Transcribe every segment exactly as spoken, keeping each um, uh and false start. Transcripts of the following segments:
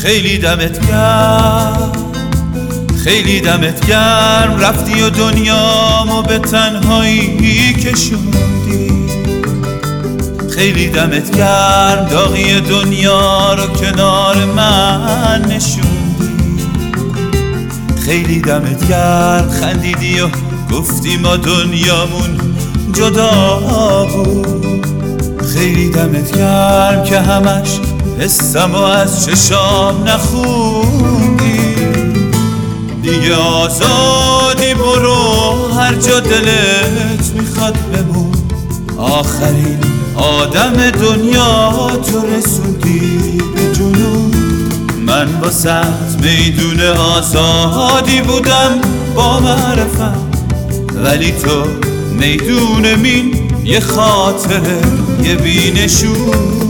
خیلی دمت گرم، خیلی دمت گرم، رفتی و دنیامو به تنهایی کشوندی. خیلی دمت گرم، داغی دنیا رو کنار من نشوندی. خیلی دمت گرم، خندیدی و گفتی ما دنیامون جدا بود. خیلی دمت گرم که همش حسم و از چشام نخوندی. دیگه آزادی، برو هر جا دلت میخواد بمون. آخرین آدم دنیا تو رسوندی به جنون. من واسط میدون آزادی بودم با معرفت، ولی تو میدون مین، یه خاطره، یه بینشون.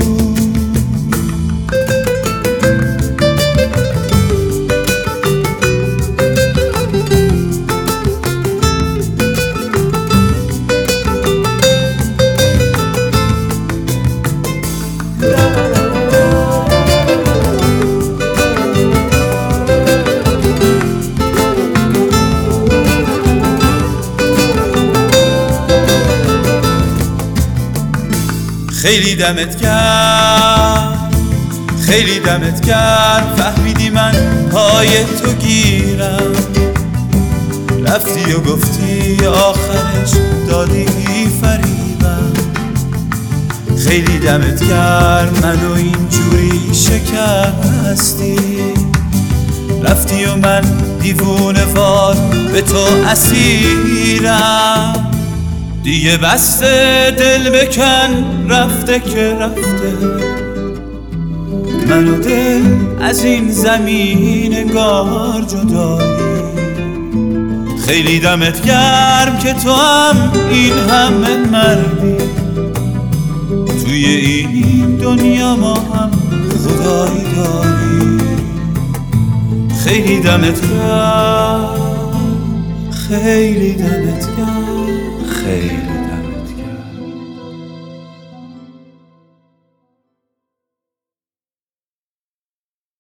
خیلی دمت گرم، خیلی دمت گرم، فهمیدی من پای تو گیرم. رفتی و گفتی آخرش دادی فریبم. خیلی دمت گرم، منو اینجوری شکستی. رفتی و من دیوونه وار به تو اسیرم. دیگه بسته دل بکن، رفته که رفته. من و دل از این زمین انگار جدایی. خیلی دمت گرم که تو هم این همه مردی. توی این دنیا ما هم خدایی داری. خیلی دمت گرم، خیلی دمت گرم، خیلی